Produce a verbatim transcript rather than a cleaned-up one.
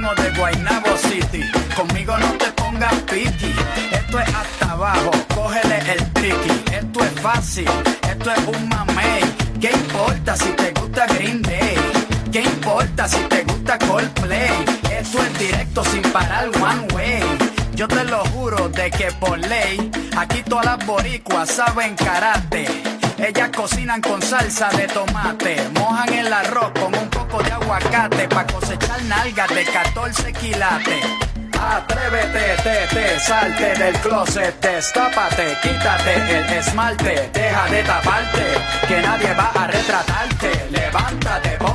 venimos de Guaynabo City. Conmigo no te pongas piqui. Esto es hasta abajo, cógele el triqui. Esto es fácil, esto es un mamey. ¿Qué importa si te gusta Green Day? ¿Qué importa si te gusta Coldplay? Esto es directo sin parar one way. Yo te lo juro de que por ley, aquí todas las boricuas saben karate. Ellas cocinan con salsa de tomate, mojan el arroz con un poco de aguacate pa' cosechar nalgas de catorce quilates. Atrévete, te, te, salte del closet, destápate, quítate el esmalte, deja de taparte, que nadie va a retratarte, levántate,